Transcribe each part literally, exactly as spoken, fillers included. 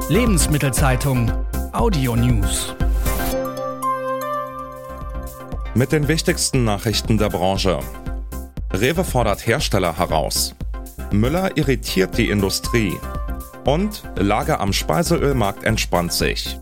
Lebensmittelzeitung Audio News. Mit den wichtigsten Nachrichten der Branche. Rewe fordert Hersteller heraus. Müller irritiert die Industrie. Und Lage am Speiseölmarkt entspannt sich.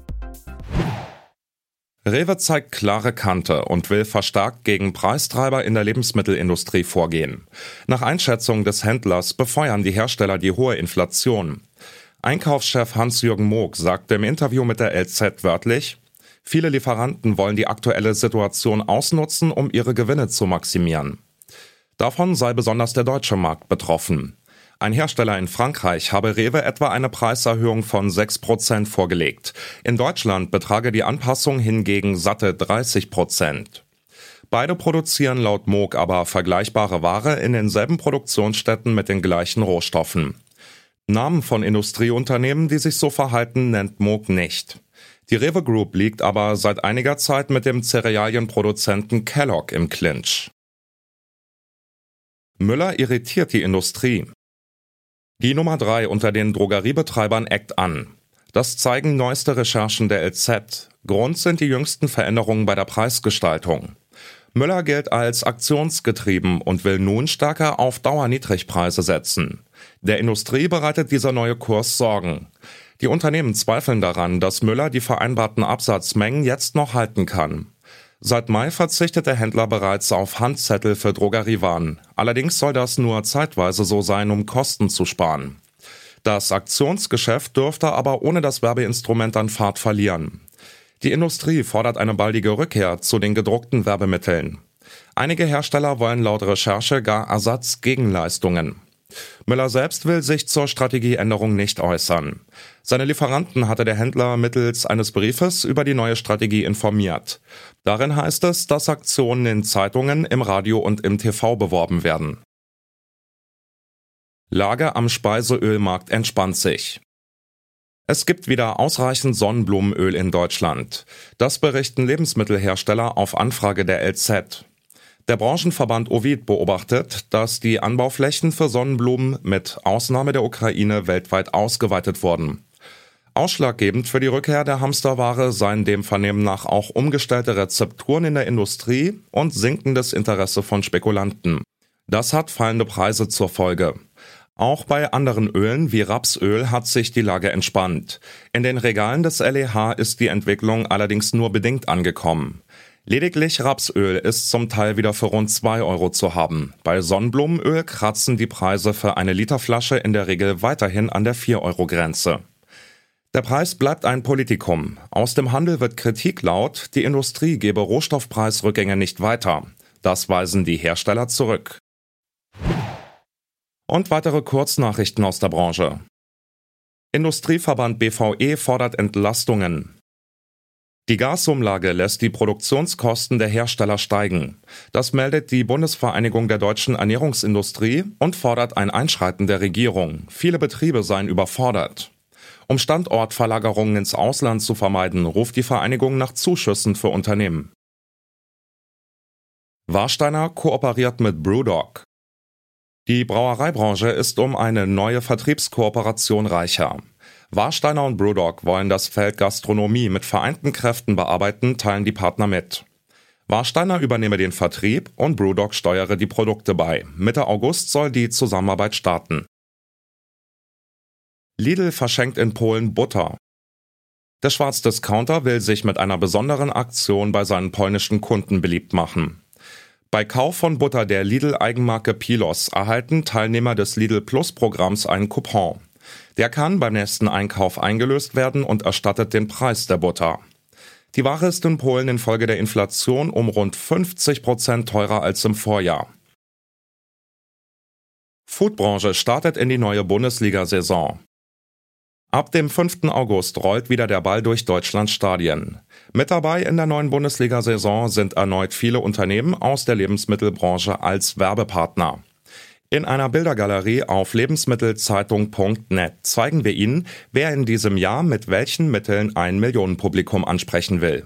Rewe zeigt klare Kante und will verstärkt gegen Preistreiber in der Lebensmittelindustrie vorgehen. Nach Einschätzung des Händlers befeuern die Hersteller die hohe Inflation. Einkaufschef Hans-Jürgen Moog sagte im Interview mit der L Z wörtlich: Viele Lieferanten wollen die aktuelle Situation ausnutzen, um ihre Gewinne zu maximieren. Davon sei besonders der deutsche Markt betroffen. Ein Hersteller in Frankreich habe Rewe etwa eine Preiserhöhung von sechs Prozent vorgelegt. In Deutschland betrage die Anpassung hingegen satte dreißig Prozent. Beide produzieren laut Moog aber vergleichbare Ware in denselben Produktionsstätten mit den gleichen Rohstoffen. Namen von Industrieunternehmen, die sich so verhalten, nennt Moog nicht. Die Rewe Group liegt aber seit einiger Zeit mit dem Cerealienproduzenten Kellogg im Clinch. Müller irritiert die Industrie. Die Nummer drei unter den Drogeriebetreibern eckt an. Das zeigen neueste Recherchen der L Z. Grund sind die jüngsten Veränderungen bei der Preisgestaltung. Müller gilt als aktionsgetrieben und will nun stärker auf Dauerniedrigpreise setzen. Der Industrie bereitet dieser neue Kurs Sorgen. Die Unternehmen zweifeln daran, dass Müller die vereinbarten Absatzmengen jetzt noch halten kann. Seit Mai verzichtet der Händler bereits auf Handzettel für Drogeriewaren. Allerdings soll das nur zeitweise so sein, um Kosten zu sparen. Das Aktionsgeschäft dürfte aber ohne das Werbeinstrument an Fahrt verlieren. Die Industrie fordert eine baldige Rückkehr zu den gedruckten Werbemitteln. Einige Hersteller wollen laut Recherche gar Ersatzgegenleistungen. Müller selbst will sich zur Strategieänderung nicht äußern. Seine Lieferanten hatte der Händler mittels eines Briefes über die neue Strategie informiert. Darin heißt es, dass Aktionen in Zeitungen, im Radio und im T V beworben werden. Lage am Speiseölmarkt entspannt sich. Es gibt wieder ausreichend Sonnenblumenöl in Deutschland. Das berichten Lebensmittelhersteller auf Anfrage der L Z. Der Branchenverband Ovid beobachtet, dass die Anbauflächen für Sonnenblumen mit Ausnahme der Ukraine weltweit ausgeweitet wurden. Ausschlaggebend für die Rückkehr der Hamsterware seien dem Vernehmen nach auch umgestellte Rezepturen in der Industrie und sinkendes Interesse von Spekulanten. Das hat fallende Preise zur Folge. Auch bei anderen Ölen wie Rapsöl hat sich die Lage entspannt. In den Regalen des L E H ist die Entwicklung allerdings nur bedingt angekommen. Lediglich Rapsöl ist zum Teil wieder für rund zwei Euro zu haben. Bei Sonnenblumenöl kratzen die Preise für eine Literflasche in der Regel weiterhin an der vier Euro Grenze. Der Preis bleibt ein Politikum. Aus dem Handel wird Kritik laut, die Industrie gebe Rohstoffpreisrückgänge nicht weiter. Das weisen die Hersteller zurück. Und weitere Kurznachrichten aus der Branche. Industrieverband B V E fordert Entlastungen. Die Gasumlage lässt die Produktionskosten der Hersteller steigen. Das meldet die Bundesvereinigung der deutschen Ernährungsindustrie und fordert ein Einschreiten der Regierung. Viele Betriebe seien überfordert. Um Standortverlagerungen ins Ausland zu vermeiden, ruft die Vereinigung nach Zuschüssen für Unternehmen. Warsteiner kooperiert mit BrewDog. Die Brauereibranche ist um eine neue Vertriebskooperation reicher. Warsteiner und BrewDog wollen das Feld Gastronomie mit vereinten Kräften bearbeiten, teilen die Partner mit. Warsteiner übernehme den Vertrieb und BrewDog steuere die Produkte bei. Mitte August soll die Zusammenarbeit starten. Lidl verschenkt in Polen Butter. Der Schwarzdiscounter will sich mit einer besonderen Aktion bei seinen polnischen Kunden beliebt machen. Bei Kauf von Butter der Lidl-Eigenmarke Pilos erhalten Teilnehmer des Lidl-Plus-Programms einen Coupon. Der kann beim nächsten Einkauf eingelöst werden und erstattet den Preis der Butter. Die Ware ist in Polen infolge der Inflation um rund fünfzig Prozent teurer als im Vorjahr. Foodbranche startet in die neue Bundesliga-Saison. Ab dem fünften August rollt wieder der Ball durch Deutschlands Stadien. Mit dabei in der neuen Bundesliga-Saison sind erneut viele Unternehmen aus der Lebensmittelbranche als Werbepartner. In einer Bildergalerie auf lebensmittelzeitung punkt net zeigen wir Ihnen, wer in diesem Jahr mit welchen Mitteln ein Millionenpublikum ansprechen will.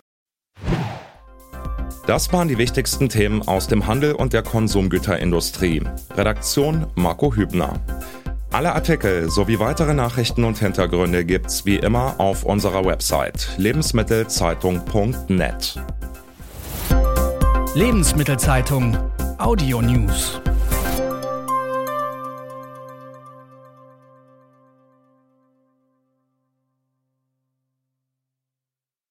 Das waren die wichtigsten Themen aus dem Handel und der Konsumgüterindustrie. Redaktion Marco Hübner. Alle Artikel sowie weitere Nachrichten und Hintergründe gibt's wie immer auf unserer Website lebensmittelzeitung punkt net. Lebensmittelzeitung Audio News.